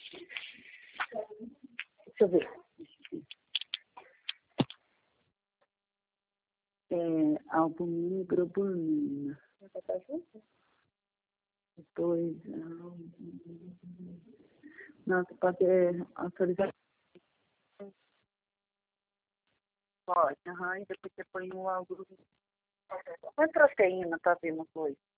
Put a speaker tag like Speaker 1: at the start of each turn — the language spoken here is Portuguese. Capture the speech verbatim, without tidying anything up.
Speaker 1: Deixa eu ver. É, albumina e globulina. Depois, não, você pode é, autorizar. Pode, aham, e depois você põe o algo. Põe proteína para ver uma coisa.